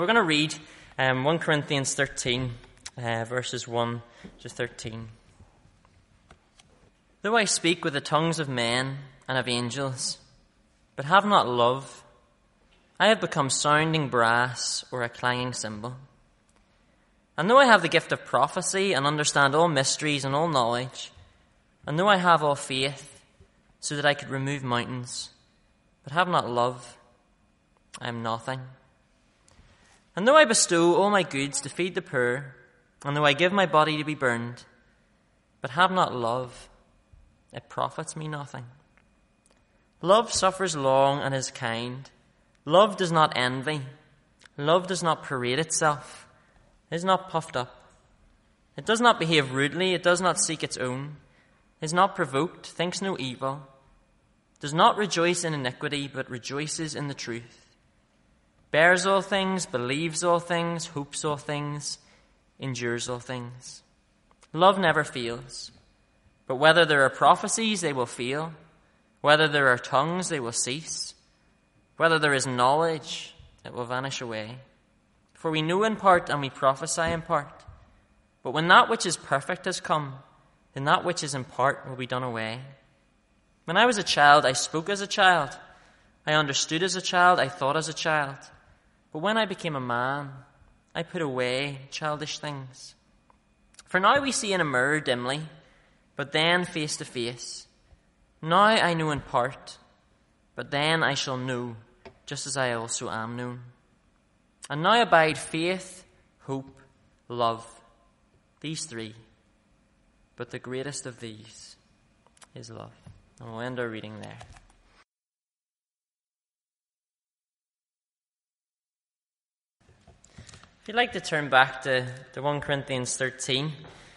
We're going to read 1 Corinthians 13, verses 1 to 13. Though I speak with the tongues of men and of angels, but have not love, I have become sounding brass or a clanging cymbal. And though I have the gift of prophecy and understand all mysteries and all knowledge, and though I have all faith so that I could remove mountains, but have not love, I am nothing. And though I bestow all my goods to feed the poor, and though I give my body to be burned, but have not love, it profits me nothing. Love suffers long and is kind. Love does not envy. Love does not parade itself. It is not puffed up. It does not behave rudely. It does not seek its own. It is not provoked, thinks no evil, does not rejoice in iniquity, but rejoices in the truth. Bears all things, believes all things, hopes all things, endures all things. Love never fails. But whether there are prophecies, they will fail. Whether there are tongues, they will cease. Whether there is knowledge, it will vanish away. For we know in part and we prophesy in part. But when that which is perfect has come, then that which is in part will be done away. When I was a child, I spoke as a child. I understood as a child. I thought as a child. But when I became a man, I put away childish things. For now we see in a mirror dimly, but then face to face. Now I know in part, but then I shall know, just as I also am known. And now abide faith, hope, love, these three. But the greatest of these is love. And we'll end our reading there. If you'd like to turn back to 1 Corinthians 13,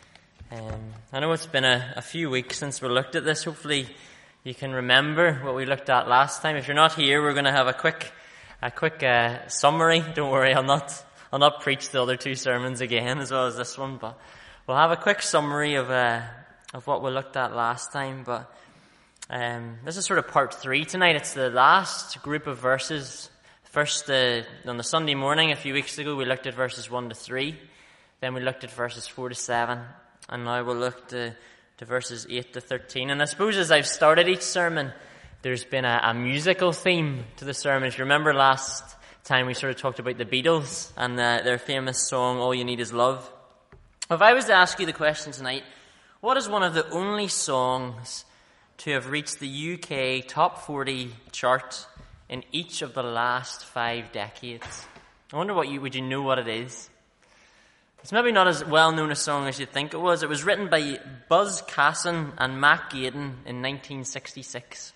I know it's been a few weeks since we looked at this. Hopefully you can remember what we looked at last time. If you're not here, we're going to have a quick summary. Don't worry, I'll not preach the other two sermons again as well as this one, but we'll have a quick summary of what we looked at last time. But this is sort of part 3 tonight. It's the last group of verses. First, on the Sunday morning a few weeks ago, we looked at verses 1 to 3. Then we looked at verses 4 to 7. And now we'll look to verses 8 to 13. And I suppose as I've started each sermon, there's been a musical theme to the sermon. If you remember last time, we sort of talked about the Beatles and their famous song, All You Need Is Love. If I was to ask you the question tonight, what is one of the only songs to have reached the UK top 40 chart in each of the last 5 decades? I wonder would you know what it is? It's maybe not as well known a song as you'd think it was. It was written by Buzz Casson and Mac Gaden in 1966.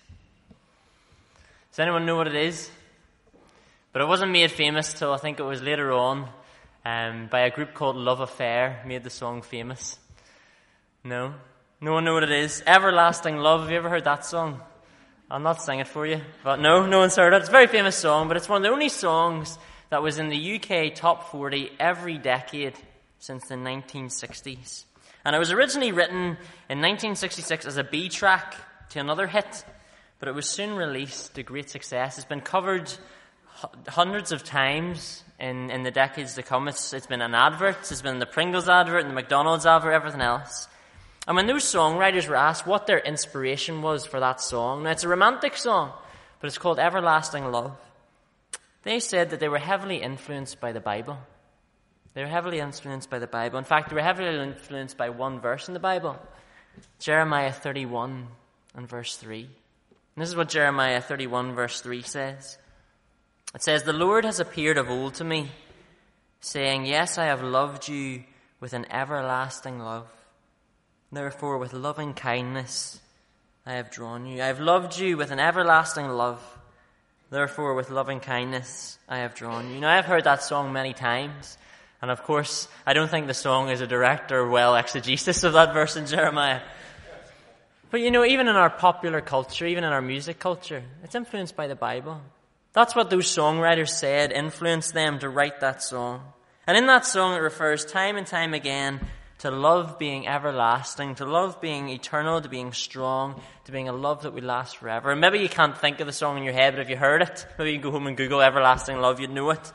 Does anyone know what it is? But it wasn't made famous till I think it was later on by a group called Love Affair made the song famous. No? No one know what it is? Everlasting Love. Have you ever heard that song? I'll not sing it for you. But no one's heard it. It's a very famous song, but it's one of the only songs that was in the UK top 40 every decade since the 1960s. And it was originally written in 1966 as a B track to another hit, but it was soon released to great success. It's been covered hundreds of times in the decades to come. It's been in adverts, it's been in the Pringles advert, and the McDonald's advert, everything else. And when those songwriters were asked what their inspiration was for that song, now it's a romantic song, but it's called Everlasting Love. They said that they were heavily influenced by the Bible. They were heavily influenced by the Bible. In fact, they were heavily influenced by one verse in the Bible, Jeremiah 31 and verse 3. And this is what Jeremiah 31 verse 3 says. It says, The Lord has appeared of old to me, saying, Yes, I have loved you with an everlasting love. Therefore, with loving kindness I have drawn you. I have loved you with an everlasting love. Therefore, with loving kindness I have drawn you. Now, I've heard that song many times. And of course, I don't think the song is a direct or well exegesis of that verse in Jeremiah. But even in our popular culture, even in our music culture, it's influenced by the Bible. That's what those songwriters said influenced them to write that song. And in that song, it refers time and time again to love being everlasting, to love being eternal, to being strong, to being a love that will last forever. And maybe you can't think of the song in your head, but if you heard it, maybe you can go home and Google Everlasting Love, you'd know it.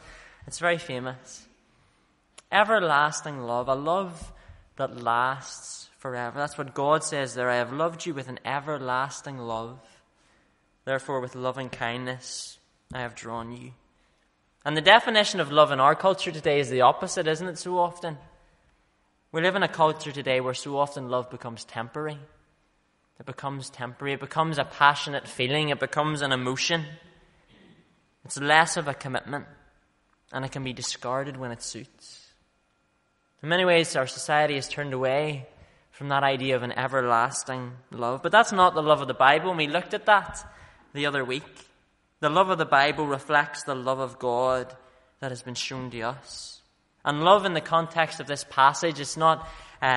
It's very famous. Everlasting love, a love that lasts forever. That's what God says there. I have loved you with an everlasting love. Therefore, with loving kindness, I have drawn you. And the definition of love in our culture today is the opposite, isn't it, so often? We live in a culture today where so often love becomes temporary. It becomes temporary. It becomes a passionate feeling. It becomes an emotion. It's less of a commitment, and it can be discarded when it suits. In many ways, our society has turned away from that idea of an everlasting love. But that's not the love of the Bible, and we looked at that the other week. The love of the Bible reflects the love of God that has been shown to us. And love in the context of this passage, it's not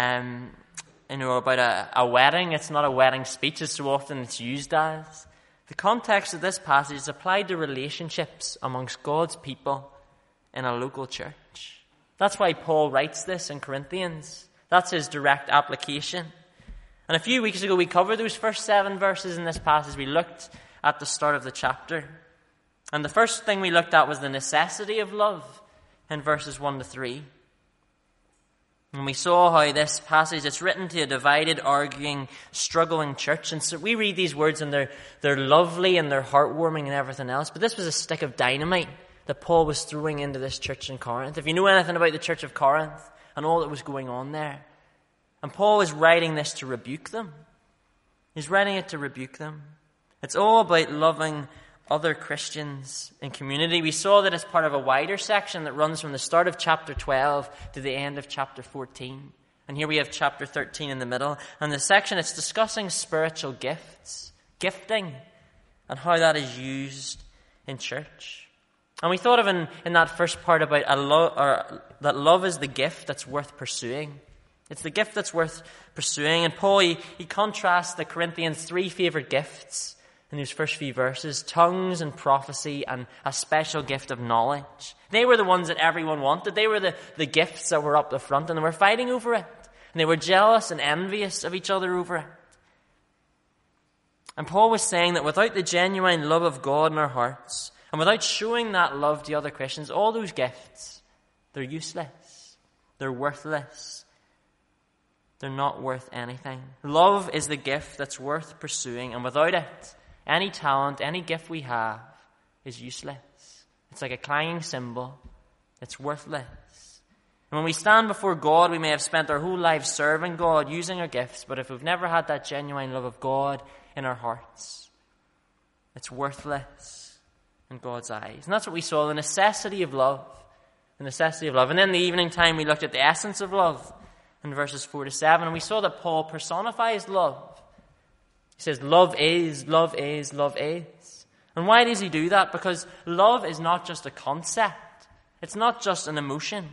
about a wedding. It's not a wedding speech as so often it's used as. The context of this passage is applied to relationships amongst God's people in a local church. That's why Paul writes this in Corinthians. That's his direct application. And a few weeks ago we covered those first 7 verses in this passage. We looked at the start of the chapter. And the first thing we looked at was the necessity of love in verses 1 to 3. And we saw how this passage, it's written to a divided, arguing, struggling church. And so we read these words and they're lovely and they're heartwarming and everything else. But this was a stick of dynamite that Paul was throwing into this church in Corinth. If you know anything about the church of Corinth and all that was going on there. And Paul is writing this to rebuke them. He's writing it to rebuke them. It's all about loving other Christians in community. We saw that as part of a wider section that runs from the start of chapter 12 to the end of chapter 14. And here we have chapter 13 in the middle. And the section, it's discussing spiritual gifts, gifting, and how that is used in church. And we thought of in that first part about that love is the gift that's worth pursuing. It's the gift that's worth pursuing. And Paul, he contrasts the Corinthians' 3 favourite gifts in those first few verses: tongues and prophecy and a special gift of knowledge. They were the ones that everyone wanted. They were the gifts that were up the front, and they were fighting over it. And they were jealous and envious of each other over it. And Paul was saying that without the genuine love of God in our hearts, and without showing that love to other Christians, all those gifts, they're useless. They're worthless. They're not worth anything. Love is the gift that's worth pursuing, and without it, any talent, any gift we have is useless. It's like a clanging cymbal. It's worthless. And when we stand before God, we may have spent our whole lives serving God, using our gifts, but if we've never had that genuine love of God in our hearts, it's worthless in God's eyes. And that's what we saw, the necessity of love. The necessity of love. And then in the evening time, we looked at the essence of love in verses 4 to 7, and we saw that Paul personifies love. He says, love is, love is, love is. And why does he do that? Because love is not just a concept. It's not just an emotion.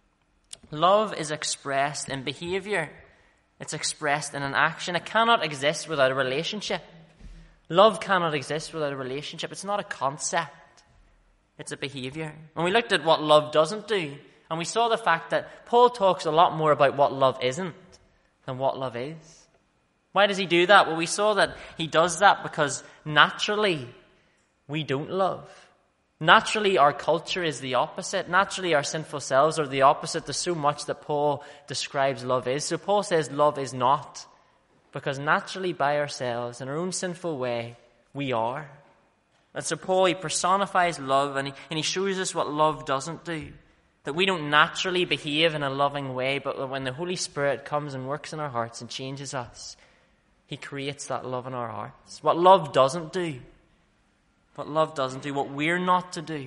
Love is expressed in behavior. It's expressed in an action. It cannot exist without a relationship. Love cannot exist without a relationship. It's not a concept. It's a behavior. And we looked at what love doesn't do. And we saw the fact that Paul talks a lot more about what love isn't than what love is. Why does he do that? Well, we saw that he does that because naturally we don't love. Naturally our culture is the opposite. Naturally our sinful selves are the opposite to so much that Paul describes love is. So Paul says love is not, because naturally by ourselves, in our own sinful way, we are. And so Paul, he personifies love and he shows us what love doesn't do. That we don't naturally behave in a loving way, but when the Holy Spirit comes and works in our hearts and changes us, he creates that love in our hearts. What love doesn't do. What love doesn't do. What we're not to do.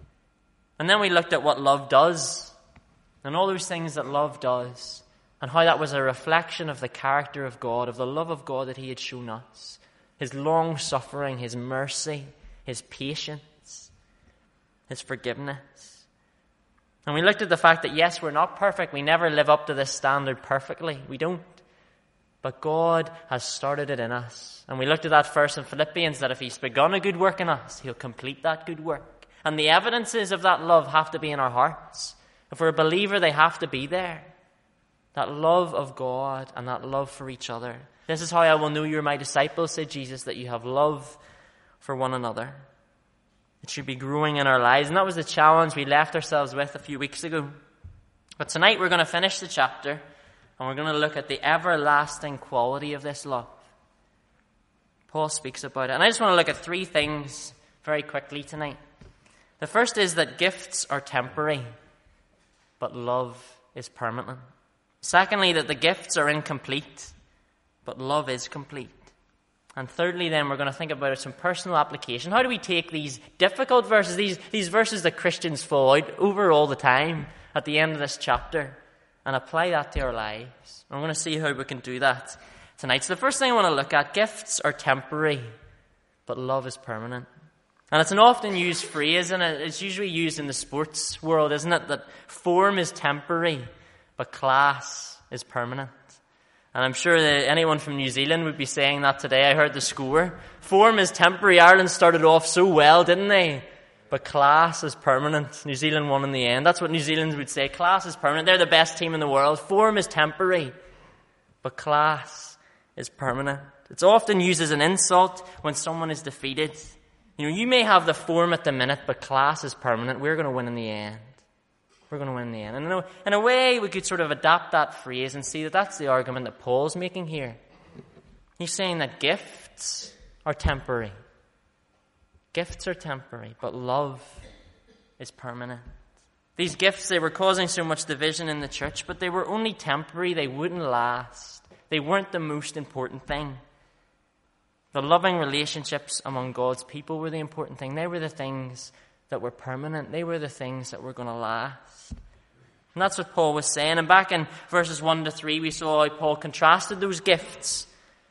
And then we looked at what love does. And all those things that love does. And how that was a reflection of the character of God, of the love of God that he had shown us. His long suffering, his mercy, his patience, his forgiveness. And we looked at the fact that yes, we're not perfect. We never live up to this standard perfectly. We don't. But God has started it in us. And we looked at that verse in Philippians, that if he's begun a good work in us, he'll complete that good work. And the evidences of that love have to be in our hearts. If we're a believer, they have to be there. That love of God and that love for each other. This is how I will know you're my disciples, said Jesus, that you have love for one another. It should be growing in our lives. And that was the challenge we left ourselves with a few weeks ago. But tonight we're going to finish the chapter, and we're going to look at the everlasting quality of this love. Paul speaks about it. And I just want to look at three things very quickly tonight. The first is that gifts are temporary, but love is permanent. Secondly, that the gifts are incomplete, but love is complete. And thirdly, then, we're going to think about some personal application. How do we take these difficult verses, these verses that Christians fall out over all the time at the end of this chapter, and apply that to our lives? I'm going to see how we can do that tonight. So the first thing I want to look at, gifts are temporary, but love is permanent. And it's an often used phrase, and it's usually used in the sports world, isn't it? That form is temporary, but class is permanent. And I'm sure that anyone from New Zealand would be saying that today. I heard the score. Form is temporary. Ireland started off so well, didn't they? But class is permanent. New Zealand won in the end. That's what New Zealanders would say. Class is permanent. They're the best team in the world. Form is temporary, but class is permanent. It's often used as an insult when someone is defeated. You know, you may have the form at the minute, but class is permanent. We're going to win in the end. We're going to win in the end. And in a way, we could sort of adapt that phrase and see that that's the argument that Paul's making here. He's saying that gifts are temporary. Gifts are temporary, but love is permanent. These gifts, they were causing so much division in the church, but they were only temporary. They wouldn't last. They weren't the most important thing. The loving relationships among God's people were the important thing. They were the things that were permanent. They were the things that were going to last. And that's what Paul was saying. And back in verses 1 to 3, we saw how Paul contrasted those gifts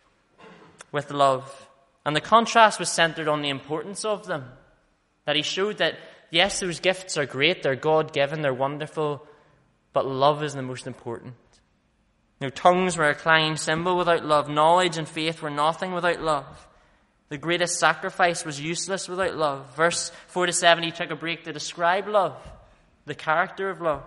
with love. And the contrast was centered on the importance of them. That he showed that, yes, those gifts are great, they're God-given, they're wonderful, but love is the most important. You know, tongues were a clanging cymbal without love. Knowledge and faith were nothing without love. The greatest sacrifice was useless without love. Verse 4 to 7, he took a break to describe love, the character of love.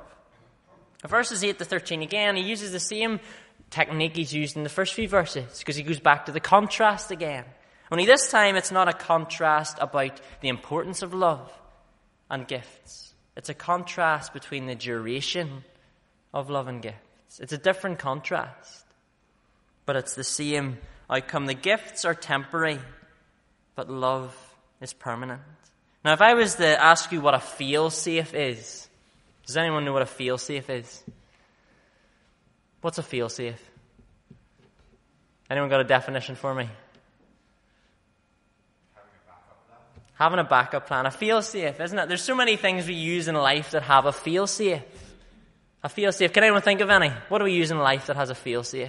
Verses 8 to 13, again, he uses the same technique he's used in the first few verses, because he goes back to the contrast again. Only this time, it's not a contrast about the importance of love and gifts. It's a contrast between the duration of love and gifts. It's a different contrast, but it's the same outcome. The gifts are temporary, but love is permanent. Now, if I was to ask you what a fail-safe is, does anyone know what a fail-safe is? What's a fail-safe? Anyone got a definition for me? Having a backup plan. A fail-safe, isn't it? There's so many things we use in life that have a fail-safe. A fail-safe. Can anyone think of any? What do we use in life that has a fail-safe?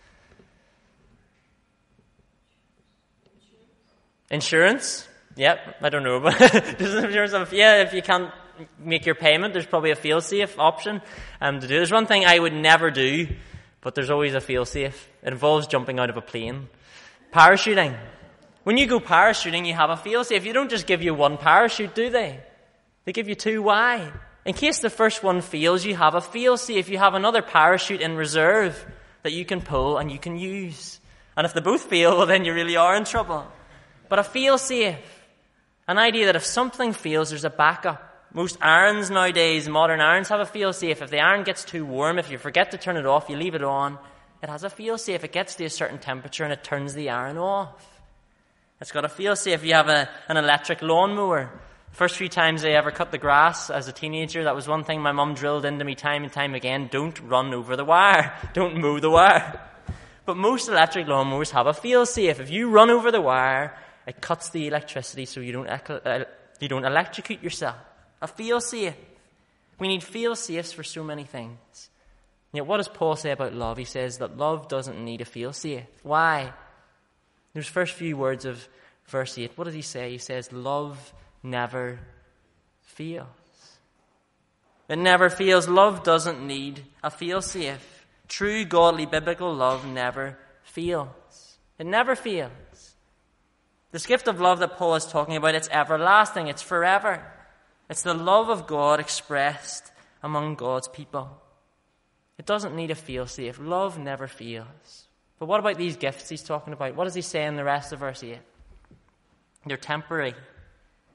Insurance? Yep, I don't know. But does insurance have if you can't make your payment, there's probably a fail-safe option to do. There's one thing I would never do, but there's always a fail-safe. It involves jumping out of a plane. Parachuting. When you go parachuting, you have a fail-safe. You don't just give you one parachute, do they? They give you two. Why? In case the first one fails, you have a fail-safe. You have another parachute in reserve that you can pull and you can use. And if they both fail, well, then you really are in trouble. But a fail-safe, an idea that if something fails, there's a backup. Most irons nowadays, modern irons, have a fail-safe. If the iron gets too warm, if you forget to turn it off, you leave it on, it has a fail-safe. It gets to a certain temperature and it turns the iron off. It's got a fail-safe. You have an electric lawnmower. First few times I ever cut the grass as a teenager, that was one thing my mum drilled into me time and time again. Don't run over the wire. Don't mow the wire. But most electric lawnmowers have a fail-safe. If you run over the wire, it cuts the electricity so you don't electrocute yourself. A fail-safe. We need fail-safes for so many things. Yet what does Paul say about love? He says that love doesn't need a fail-safe. Why? Those first few words of verse 8, what does he say? He says, love never fails. It never fails. Love doesn't need a fail-safe. True, godly, biblical love never fails. It never fails. This gift of love that Paul is talking about, it's everlasting. It's forever. It's the love of God expressed among God's people. It doesn't need a fail-safe. Love never fails. But what about these gifts he's talking about? What does he say in the rest of verse 8? They're temporary.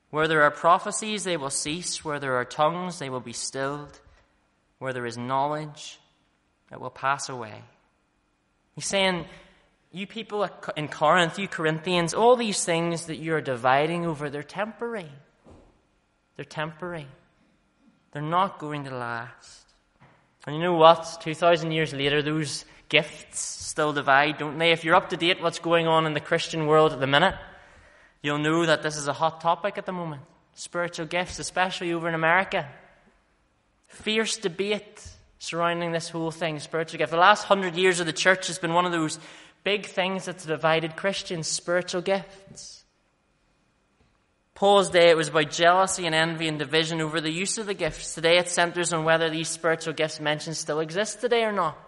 Where there are prophecies, they will cease. Where there are tongues, they will be stilled. Where there is knowledge, it will pass away. He's saying, you people in Corinth, you Corinthians, all these things that you're dividing over, they're temporary. They're temporary. They're not going to last. And you know what? 2,000 years later, those gifts still divide, don't they? If you're up to date what's going on in the Christian world at the minute, you'll know that this is a hot topic at the moment. Spiritual gifts, especially over in America. Fierce debate surrounding this whole thing, spiritual gift. The last 100 years of the church has been one of those big things that's divided Christians, spiritual gifts. Paul's day, it was about jealousy and envy and division over the use of the gifts. Today it centers on whether these spiritual gifts mentioned still exist today or not.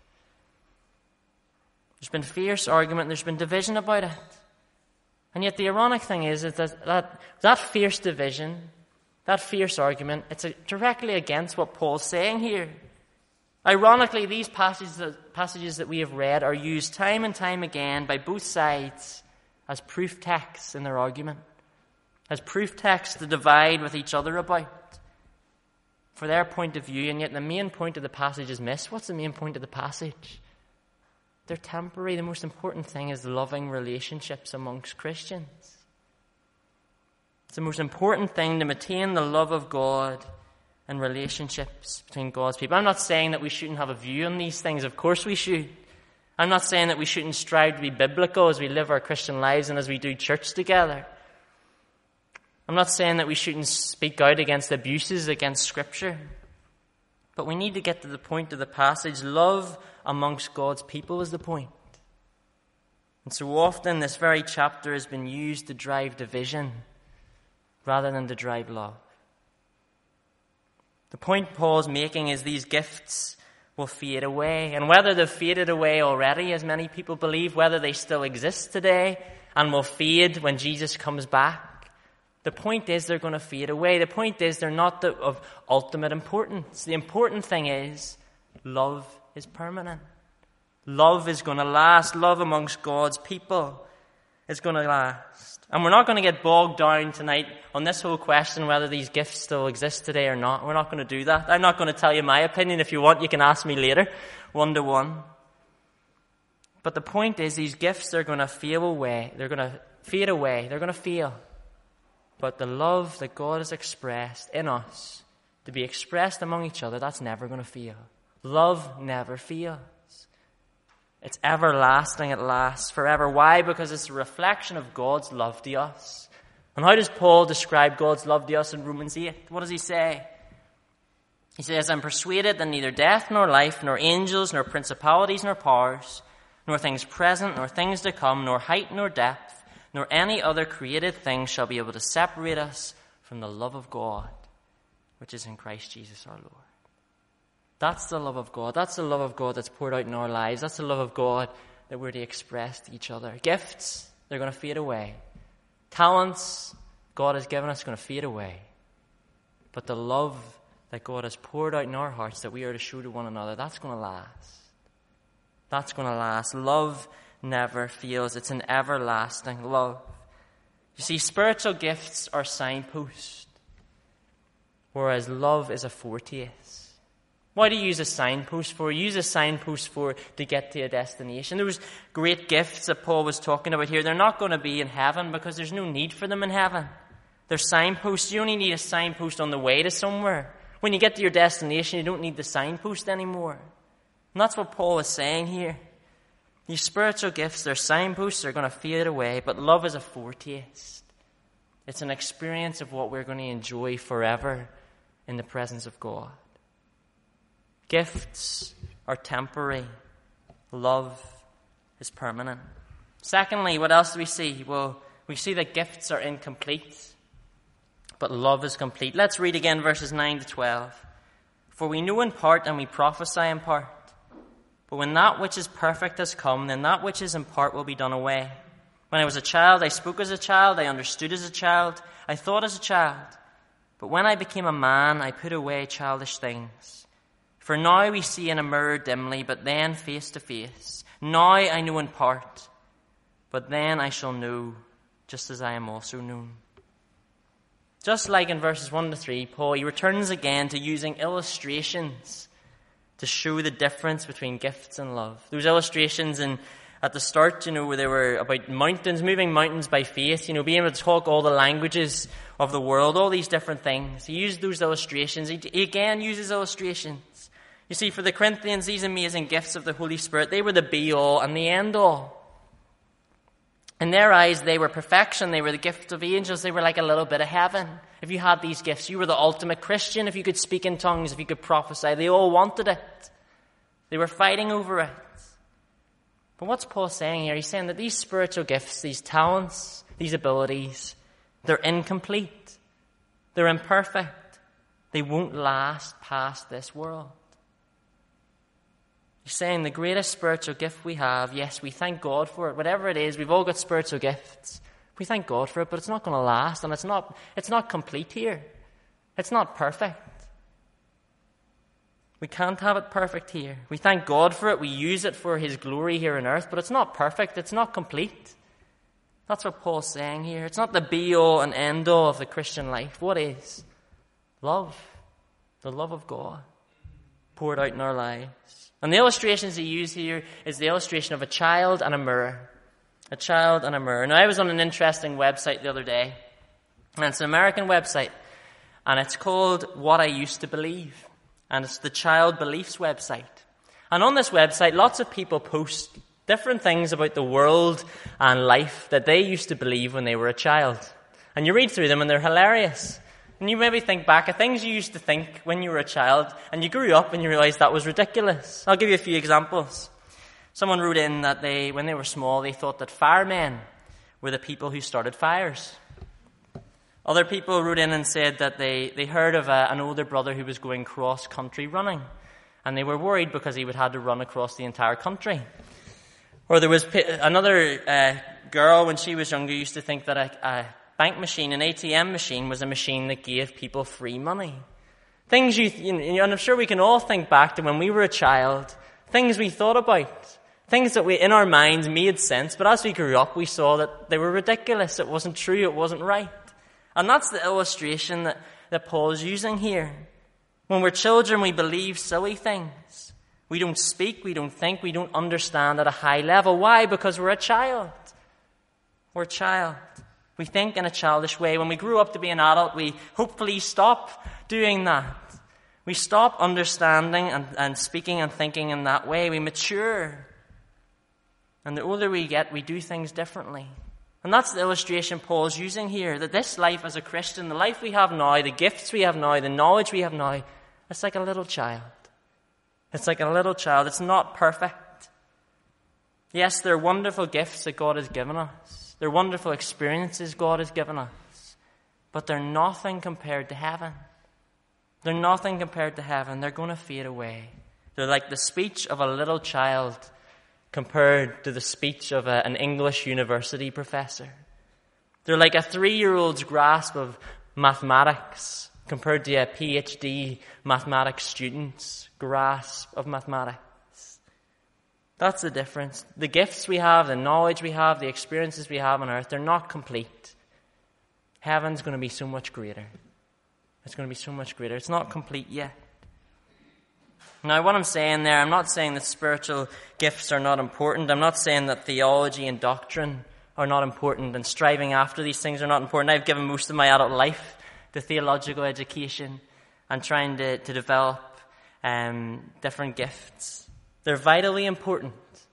There's been fierce argument, there's been division about it. And yet the ironic thing is that fierce division, that fierce argument, it's directly against what Paul's saying here. Ironically, these passages that we have read are used time and time again by both sides as proof texts in their argument. As proof texts to divide with each other about. For their point of view, and yet the main point of the passage is missed. What's the main point of the passage? They're temporary. The most important thing is loving relationships amongst Christians. It's the most important thing to maintain the love of God and relationships between God's people. I'm not saying that we shouldn't have a view on these things. Of course we should. I'm not saying that we shouldn't strive to be biblical as we live our Christian lives and as we do church together. I'm not saying that we shouldn't speak out against abuses against Scripture. But we need to get to the point of the passage. Love amongst God's people is the point. And so often this very chapter has been used to drive division rather than to drive love. The point Paul's making is these gifts will fade away. And whether they've faded away already, as many people believe, whether they still exist today and will fade when Jesus comes back, the point is they're going to fade away. The point is they're not of ultimate importance. The important thing is love is permanent. Love is going to last. Love amongst God's people is going to last. And we're not going to get bogged down tonight on this whole question whether these gifts still exist today or not. We're not going to do that. I'm not going to tell you my opinion. If you want, you can ask me later, 1-to-1. But the point is these gifts are going to fade away. They're going to fade away. They're going to fail. But the love that God has expressed in us, to be expressed among each other, that's never going to fail. Love never fails. It's everlasting, it lasts forever. Why? Because it's a reflection of God's love to us. And how does Paul describe God's love to us in Romans 8? What does he say? He says, I'm persuaded that neither death nor life, nor angels, nor principalities, nor powers, nor things present, nor things to come, nor height, nor depth, nor any other created thing shall be able to separate us from the love of God, which is in Christ Jesus our Lord. That's the love of God. That's the love of God that's poured out in our lives. That's the love of God that we're to express to each other. Gifts, they're going to fade away. Talents God has given us are going to fade away. But the love that God has poured out in our hearts that we are to show to one another, that's going to last. That's going to last. Love never fails. It's an everlasting love. You see, spiritual gifts are signposts, whereas love is a foretaste. Why do you use a signpost for? You use a signpost for to get to a destination. Those great gifts that Paul was talking about here, they're not going to be in heaven because there's no need for them in heaven. They're signposts. You only need a signpost on the way to somewhere. When you get to your destination, you don't need the signpost anymore. And that's what Paul is saying here. These spiritual gifts, they're signposts, they're going to fade away, but love is a foretaste. It's an experience of what we're going to enjoy forever in the presence of God. Gifts are temporary. Love is permanent. Secondly, what else do we see? Well, we see that gifts are incomplete, but love is complete. Let's read again verses 9-12. For we know in part and we prophesy in part. But when that which is perfect has come, then that which is in part will be done away. When I was a child, I spoke as a child, I understood as a child, I thought as a child. But when I became a man, I put away childish things. For now we see in a mirror dimly, but then face to face. Now I know in part, but then I shall know, just as I am also known. Just like in verses 1 to 3, Paul, he returns again to using illustrations to show the difference between gifts and love. Those illustrations at the start, where they were about mountains, moving mountains by faith, being able to talk all the languages of the world, all these different things. He used those illustrations. He again uses illustrations. You see, for the Corinthians, these amazing gifts of the Holy Spirit, they were the be-all and the end-all. In their eyes, they were perfection. They were the gift of angels. They were like a little bit of heaven. If you had these gifts, you were the ultimate Christian. If you could speak in tongues, if you could prophesy, they all wanted it. They were fighting over it. But what's Paul saying here? He's saying that these spiritual gifts, these talents, these abilities, they're incomplete. They're imperfect. They won't last past this world. He's saying the greatest spiritual gift we have, yes, we thank God for it. Whatever it is, we've all got spiritual gifts. We thank God for it, but it's not going to last, and it's not complete here. It's not perfect. We can't have it perfect here. We thank God for it. We use it for His glory here on earth, but it's not perfect. It's not complete. That's what Paul's saying here. It's not the be-all and end-all of the Christian life. What is? Love. The love of God poured out in our lives. And the illustrations he used here is the illustration of a child and a mirror. A child and a mirror. Now, I was on an interesting website the other day, and it's an American website, and it's called What I Used to Believe. And it's the Child Beliefs website. And on this website, lots of people post different things about the world and life that they used to believe when they were a child. And you read through them, and they're hilarious. And you maybe think back at things you used to think when you were a child, and you grew up and you realized that was ridiculous. I'll give you a few examples. Someone wrote in that when they were small, they thought that firemen were the people who started fires. Other people wrote in and said that they heard of an older brother who was going cross-country running, and they were worried because he would have to run across the entire country. Or there was another girl, when she was younger, used to think that a bank machine, an ATM machine, was a machine that gave people free money. Things and I'm sure we can all think back to when we were a child, things we thought about, things that in our minds made sense, but as we grew up, we saw that they were ridiculous. It wasn't true. It wasn't right. And that's the illustration that Paul's using here. When we're children, we believe silly things. We don't speak, we don't think, we don't understand at a high level. Why? Because we're a child. We're a child. We think in a childish way. When we grew up to be an adult, we hopefully stop doing that. We stop understanding and speaking and thinking in that way. We mature. And the older we get, we do things differently. And that's the illustration Paul's using here, that this life as a Christian, the life we have now, the gifts we have now, the knowledge we have now, it's like a little child. It's like a little child. It's not perfect. Yes, they're wonderful gifts that God has given us. They're wonderful experiences God has given us. But they're nothing compared to heaven. They're nothing compared to heaven. They're going to fade away. They're like the speech of a little child compared to the speech of an English university professor. They're like a 3-year-old's grasp of mathematics compared to a PhD mathematics student's grasp of mathematics. That's the difference. The gifts we have, the knowledge we have, the experiences we have on earth, they're not complete. Heaven's going to be so much greater. It's going to be so much greater. It's not complete yet. Now, what I'm saying there, I'm not saying that spiritual gifts are not important. I'm not saying that theology and doctrine are not important and striving after these things are not important. I've given most of my adult life to theological education and trying to develop different gifts. They're vitally important,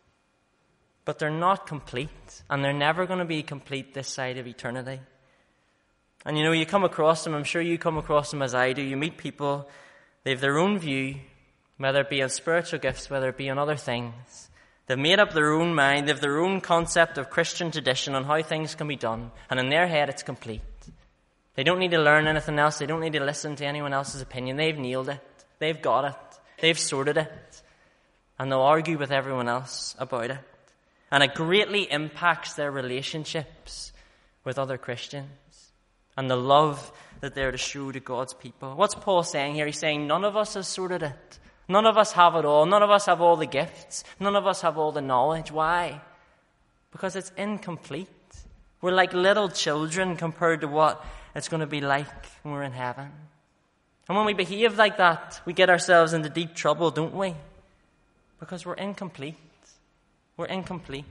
but they're not complete, and they're never going to be complete this side of eternity. And you come across them, I'm sure you come across them as I do. You meet people, they have their own view, whether it be on spiritual gifts, whether it be on other things. They've made up their own mind, they have their own concept of Christian tradition on how things can be done, and in their head it's complete. They don't need to learn anything else, they don't need to listen to anyone else's opinion. They've nailed it, they've got it, they've sorted it. And they'll argue with everyone else about it. And it greatly impacts their relationships with other Christians and the love that they're to show to God's people. What's Paul saying here? He's saying none of us has sorted it. None of us have it all. None of us have all the gifts. None of us have all the knowledge. Why? Because it's incomplete. We're like little children compared to what it's going to be like when we're in heaven. And when we behave like that, we get ourselves into deep trouble, don't we? Because we're incomplete. We're incomplete.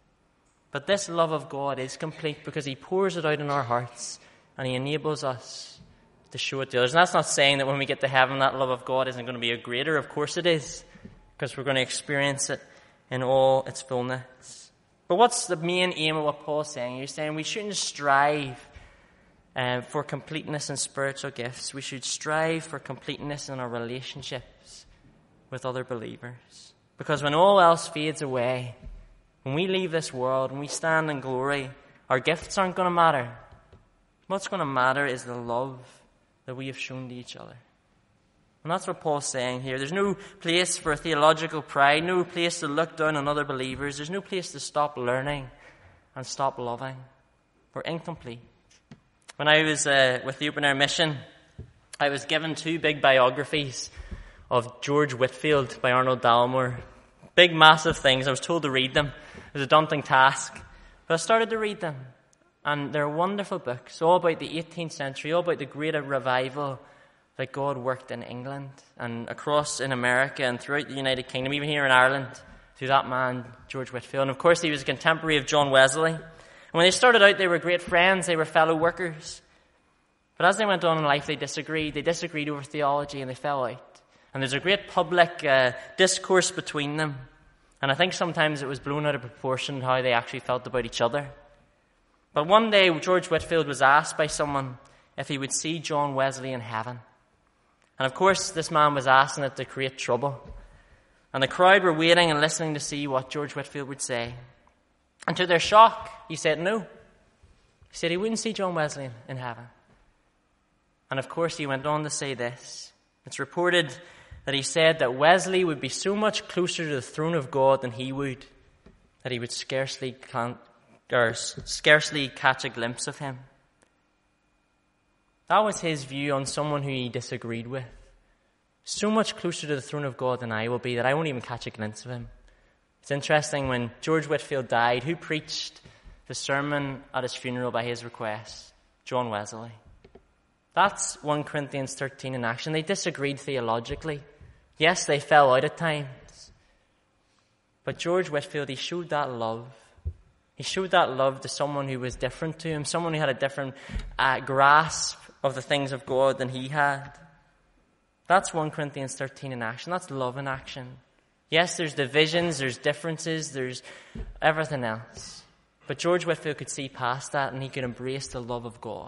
But this love of God is complete because he pours it out in our hearts and he enables us to show it to others. And that's not saying that when we get to heaven, that love of God isn't going to be a greater. Of course it is, because we're going to experience it in all its fullness. But what's the main aim of what Paul's saying? He's saying we shouldn't strive for completeness in spiritual gifts. We should strive for completeness in our relationships with other believers. Because when all else fades away, when we leave this world and we stand in glory, our gifts aren't going to matter. What's going to matter is the love that we have shown to each other. And that's what Paul's saying here. There's no place for theological pride, no place to look down on other believers. There's no place to stop learning and stop loving. We're incomplete. When I was with the Open Air Mission, I was given 2 big biographies of George Whitefield by Arnold Dalmore. Big, massive things. I was told to read them. It was a daunting task. But I started to read them. And they're wonderful books, all about the 18th century, all about the great revival that God worked in England and across in America and throughout the United Kingdom, even here in Ireland, through that man, George Whitefield. And of course, he was a contemporary of John Wesley. And when they started out, they were great friends, they were fellow workers. But as they went on in life, they disagreed. They disagreed over theology and they fell out. And there's a great public discourse between them. And I think sometimes it was blown out of proportion how they actually felt about each other. But one day, George Whitefield was asked by someone if he would see John Wesley in heaven. And of course, this man was asking it to create trouble. And the crowd were waiting and listening to see what George Whitefield would say. And to their shock, he said no. He said he wouldn't see John Wesley in heaven. And of course, he went on to say this. It's reported that he said that Wesley would be so much closer to the throne of God than he would, that he would scarcely catch a glimpse of him. That was his view on someone who he disagreed with. So much closer to the throne of God than I will be that I won't even catch a glimpse of him. It's interesting, when George Whitefield died, who preached the sermon at his funeral by his request? John Wesley. That's 1 Corinthians 13 in action. They disagreed theologically. Yes, they fell out at times. But George Whitefield, he showed that love. He showed that love to someone who was different to him, someone who had a different grasp of the things of God than he had. That's 1 Corinthians 13 in action. That's love in action. Yes, there's divisions, there's differences, there's everything else. But George Whitefield could see past that and he could embrace the love of God.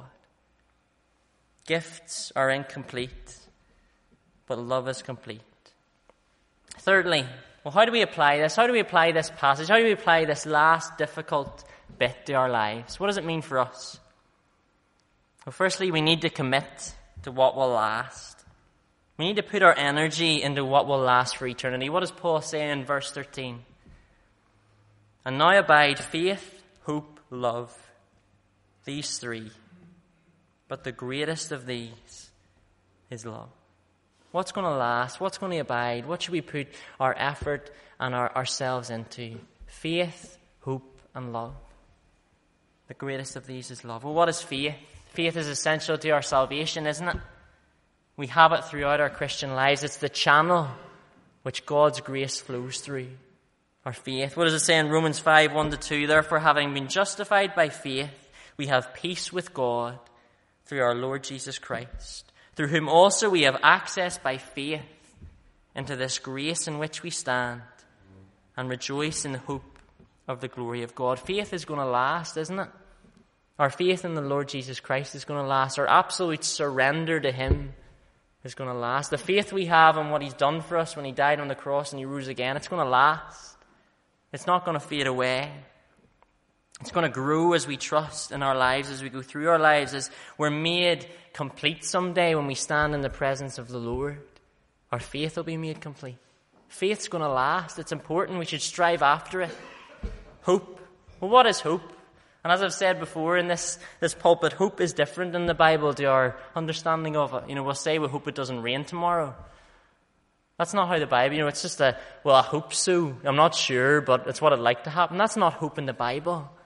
Gifts are incomplete, but love is complete. Thirdly, well, how do we apply this? How do we apply this passage? How do we apply this last difficult bit to our lives? What does it mean for us? Well, firstly, we need to commit to what will last. We need to put our energy into what will last for eternity. What does Paul say in verse 13? And now abide faith, hope, love, these 3. But the greatest of these is love. What's going to last? What's going to abide? What should we put our effort and ourselves into? Faith, hope, and love. The greatest of these is love. Well, what is faith? Faith is essential to our salvation, isn't it? We have it throughout our Christian lives. It's the channel which God's grace flows through. Our faith. What does it say in Romans 5, 1-2? Therefore, having been justified by faith, we have peace with God through our Lord Jesus Christ, through whom also we have access by faith into this grace in which we stand and rejoice in the hope of the glory of God. Faith is going to last, isn't it? Our faith in the Lord Jesus Christ is going to last. Our absolute surrender to him is going to last. The faith we have in what he's done for us when he died on the cross and he rose again, it's going to last. It's not going to fade away. It's going to grow as we trust in our lives, as we go through our lives, as we're made complete someday when we stand in the presence of the Lord. Our faith will be made complete. Faith's going to last. It's important. We should strive after it. Hope. Well, what is hope? And as I've said before in this pulpit, hope is different in the Bible to our understanding of it. We'll say we hope it doesn't rain tomorrow. That's not how the Bible, it's just I hope so. I'm not sure, but it's what I'd like to happen. That's not hope in the Bible.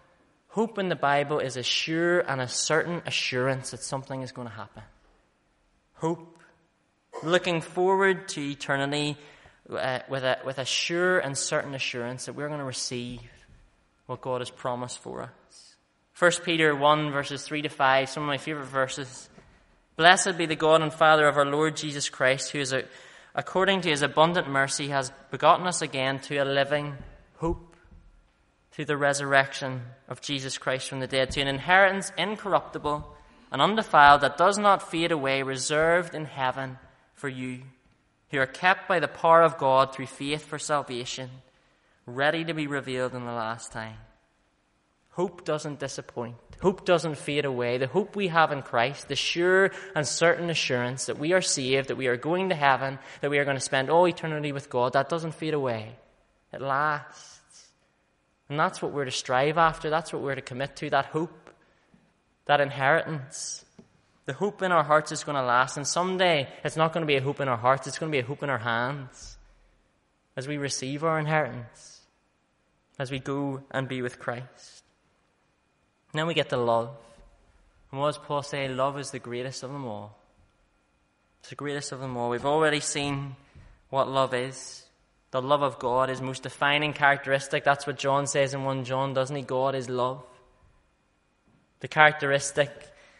Hope in the Bible is a sure and a certain assurance that something is going to happen. Hope. Looking forward to eternity with a sure and certain assurance that we're going to receive what God has promised for us. 1 Peter 1 verses 3 to 5, some of my favorite verses. Blessed be the God and Father of our Lord Jesus Christ, who is according to his abundant mercy has begotten us again to a living hope, through the resurrection of Jesus Christ from the dead, to an inheritance incorruptible and undefiled that does not fade away, reserved in heaven for you, who are kept by the power of God through faith for salvation, ready to be revealed in the last time. Hope doesn't disappoint. Hope doesn't fade away. The hope we have in Christ, the sure and certain assurance that we are saved, that we are going to heaven, that we are going to spend all eternity with God, that doesn't fade away. It lasts. And that's what we're to strive after. That's what we're to commit to, that hope, that inheritance. The hope in our hearts is going to last. And someday it's not going to be a hope in our hearts. It's going to be a hope in our hands as we receive our inheritance, as we go and be with Christ. And then we get to love. And what does Paul say? Love is the greatest of them all. It's the greatest of them all. We've already seen what love is. The love of God, his most defining characteristic. That's what John says in 1 John, doesn't he? God is love. The characteristic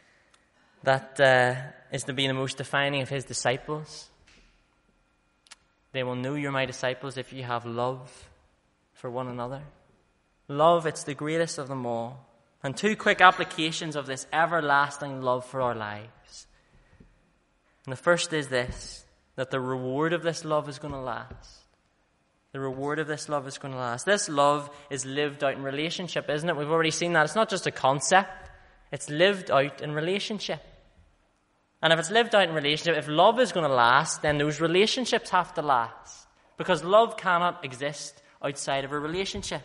that is to be the most defining of his disciples. They will know you're my disciples if you have love for one another. Love, it's the greatest of them all. And two quick applications of this everlasting love for our lives. And the first is this, that the reward of this love is going to last. The reward of this love is going to last. This love is lived out in relationship, isn't it? We've already seen that. It's not just a concept. It's lived out in relationship. And if it's lived out in relationship, if love is going to last, then those relationships have to last. Because love cannot exist outside of a relationship.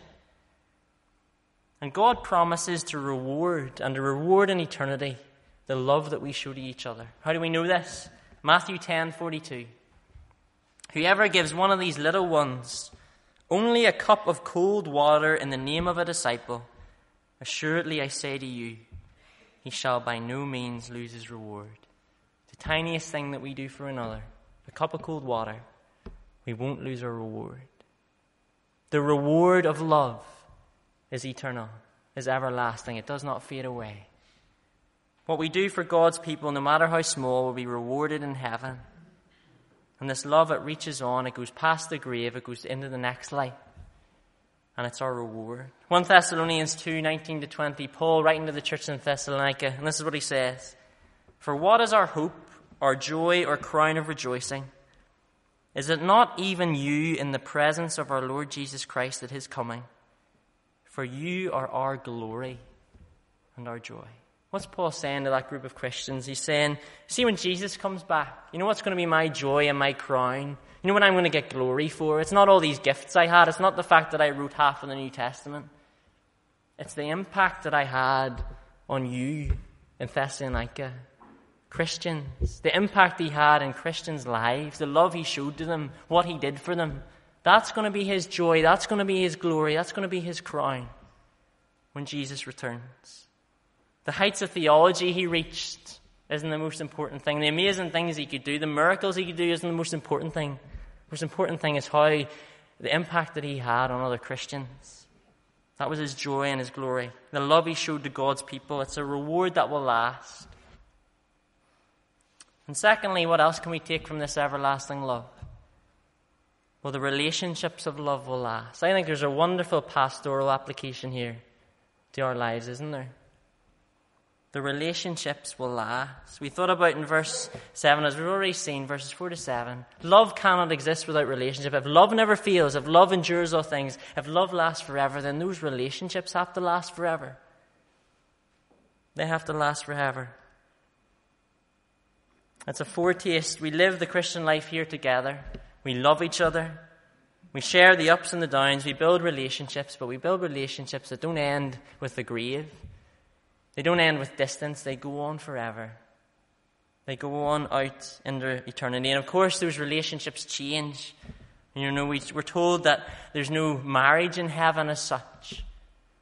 And God promises to reward, and to reward in eternity, the love that we show to each other. How do we know this? Matthew 10:42. Whoever gives one of these little ones only a cup of cold water in the name of a disciple, assuredly I say to you, he shall by no means lose his reward. The tiniest thing that we do for another, a cup of cold water, we won't lose our reward. The reward of love is eternal, is everlasting. It does not fade away. What we do for God's people, no matter how small, will be rewarded in heaven. And this love, it reaches on, it goes past the grave, it goes into the next life. And it's our reward. 1 Thessalonians 2:19-20, Paul writing to the church in Thessalonica, and this is what he says. For what is our hope, our joy, or crown of rejoicing? Is it not even you in the presence of our Lord Jesus Christ at his coming? For you are our glory and our joy. What's Paul saying to that group of Christians? He's saying, see, when Jesus comes back, you know what's going to be my joy and my crown? You know what I'm going to get glory for? It's not all these gifts I had. It's not the fact that I wrote half of the New Testament. It's the impact that I had on you in Thessalonica. Christians. The impact he had in Christians' lives. The love he showed to them. What he did for them. That's going to be his joy. That's going to be his glory. That's going to be his crown when Jesus returns. The heights of theology he reached isn't the most important thing. The amazing things he could do, the miracles he could do isn't the most important thing. The most important thing is how the impact that he had on other Christians. That was his joy and his glory. The love he showed to God's people, it's a reward that will last. And secondly, what else can we take from this everlasting love? Well, the relationships of love will last. I think there's a wonderful pastoral application here to our lives, isn't there? The relationships will last. We thought about in verse 7, as we've already seen, verses 4 to 7. Love cannot exist without relationship. If love never fails, if love endures all things, if love lasts forever, then those relationships have to last forever. They have to last forever. It's a foretaste. We live the Christian life here together. We love each other. We share the ups and the downs. We build relationships, but we build relationships that don't end with the grave. They don't end with distance. They go on forever. They go on out into eternity. And of course, those relationships change. You know, we're told that there's no marriage in heaven as such.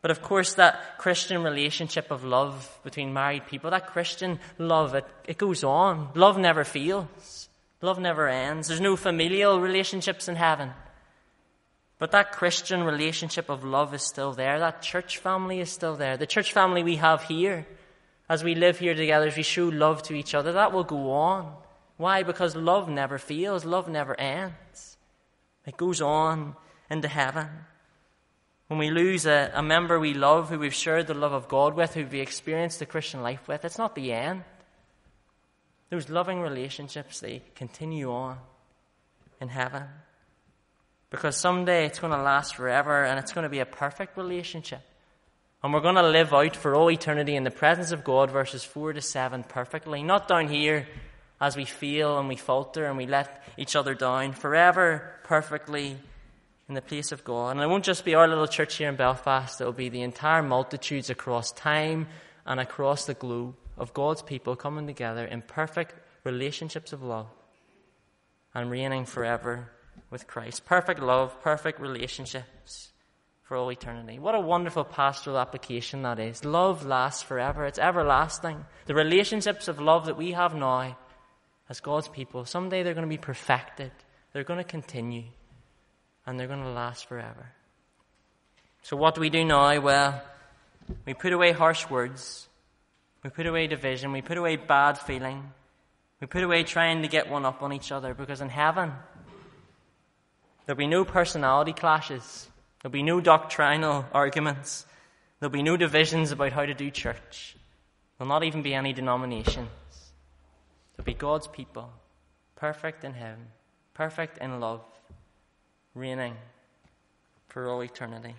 But of course, that Christian relationship of love between married people, that Christian love, it goes on. Love never fails. Love never ends. There's no familial relationships in heaven. But that Christian relationship of love is still there. That church family is still there. The church family we have here, as we live here together, as we show love to each other, that will go on. Why? Because love never fails. Love never ends. It goes on into heaven. When we lose a member we love, who we've shared the love of God with, who we experienced the Christian life with, it's not the end. Those loving relationships, they continue on in heaven. Because someday it's going to last forever, and it's going to be a perfect relationship. And we're going to live out for all eternity in the presence of God, verses 4 to 7, perfectly. Not down here as we fail and we falter and we let each other down. Forever, perfectly in the place of God. And it won't just be our little church here in Belfast. It will be the entire multitudes across time and across the globe of God's people coming together in perfect relationships of love and reigning forever with Christ. Perfect love, perfect relationships for all eternity. What a wonderful pastoral application that is. Love lasts forever. It's everlasting. The relationships of love that we have now as God's people, someday they're going to be perfected. They're going to continue. And they're going to last forever. So what do we do now? Well, we put away harsh words. We put away division. We put away bad feeling. We put away trying to get one up on each other. Because in heaven, there'll be no personality clashes. There'll be no doctrinal arguments. There'll be no divisions about how to do church. There'll not even be any denominations. There'll be God's people, perfect in Him, perfect in love, reigning for all eternity.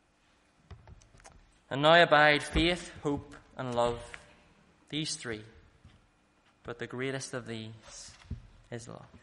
And now abide faith, hope, and love, these three. But the greatest of these is love.